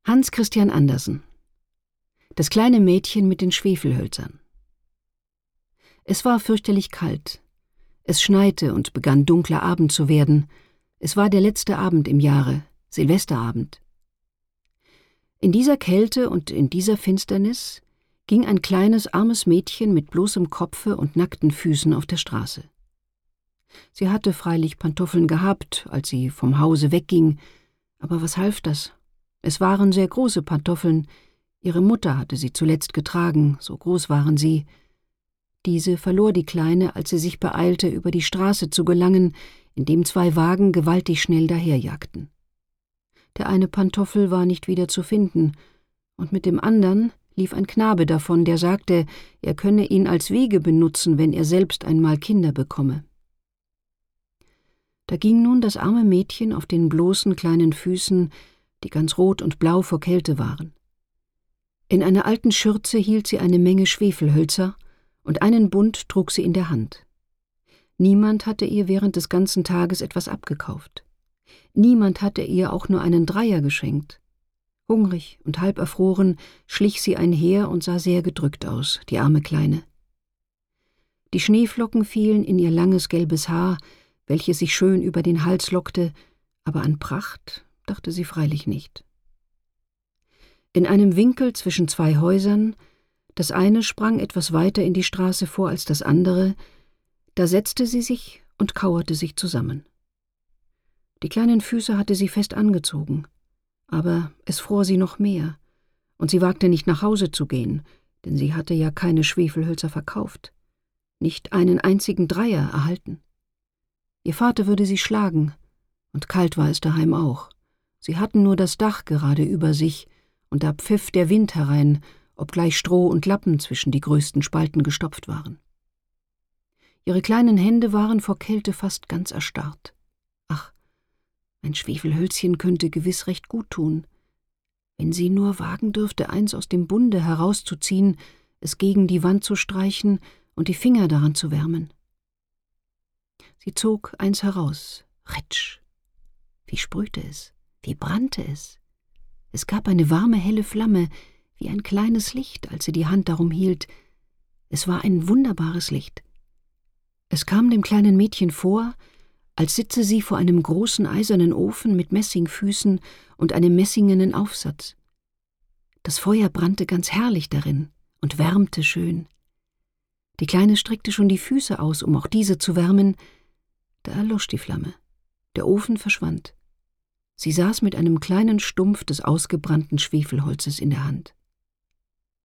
Hans Christian Andersen. Das kleine Mädchen mit den Schwefelhölzern. Es war fürchterlich kalt. Es schneite und begann dunkler Abend zu werden. Es war der letzte Abend im Jahre, Silvesterabend. In dieser Kälte und in dieser Finsternis ging ein kleines, armes Mädchen mit bloßem Kopfe und nackten Füßen auf der Straße. Sie hatte freilich Pantoffeln gehabt, als sie vom Hause wegging, aber was half das? Es waren sehr große Pantoffeln, ihre Mutter hatte sie zuletzt getragen, so groß waren sie. Diese verlor die Kleine, als sie sich beeilte, über die Straße zu gelangen, indem zwei Wagen gewaltig schnell daherjagten. Der eine Pantoffel war nicht wieder zu finden, und mit dem andern lief ein Knabe davon, der sagte, er könne ihn als Wiege benutzen, wenn er selbst einmal Kinder bekomme. Da ging nun das arme Mädchen auf den bloßen kleinen Füßen, die ganz rot und blau vor Kälte waren. In einer alten Schürze hielt sie eine Menge Schwefelhölzer, und einen Bund trug sie in der Hand. Niemand hatte ihr während des ganzen Tages etwas abgekauft. Niemand hatte ihr auch nur einen Dreier geschenkt. Hungrig und halb erfroren schlich sie einher und sah sehr gedrückt aus, die arme Kleine. Die Schneeflocken fielen in ihr langes gelbes Haar, welches sich schön über den Hals lockte, aber an Pracht dachte sie freilich nicht. In einem Winkel zwischen zwei Häusern, das eine sprang etwas weiter in die Straße vor als das andere, da setzte sie sich und kauerte sich zusammen. Die kleinen Füße hatte sie fest angezogen, aber es fror sie noch mehr, und sie wagte nicht nach Hause zu gehen, denn sie hatte ja keine Schwefelhölzer verkauft, nicht einen einzigen Dreier erhalten. Ihr Vater würde sie schlagen, und kalt war es daheim auch. Sie hatten nur das Dach gerade über sich, und da pfiff der Wind herein, obgleich Stroh und Lappen zwischen die größten Spalten gestopft waren. Ihre kleinen Hände waren vor Kälte fast ganz erstarrt. Ach, ein Schwefelhölzchen könnte gewiss recht gut tun. Wenn sie nur wagen dürfte, eins aus dem Bunde herauszuziehen, es gegen die Wand zu streichen und die Finger daran zu wärmen. Sie zog eins heraus. Ritsch! Wie sprühte es, wie brannte es! Es gab eine warme, helle Flamme, wie ein kleines Licht, als sie die Hand darum hielt. Es war ein wunderbares Licht. Es kam dem kleinen Mädchen vor, als sitze sie vor einem großen eisernen Ofen mit Messingfüßen und einem messingenen Aufsatz. Das Feuer brannte ganz herrlich darin und wärmte schön. Die Kleine streckte schon die Füße aus, um auch diese zu wärmen. Da erlosch die Flamme. Der Ofen verschwand. Sie saß mit einem kleinen Stumpf des ausgebrannten Schwefelholzes in der Hand.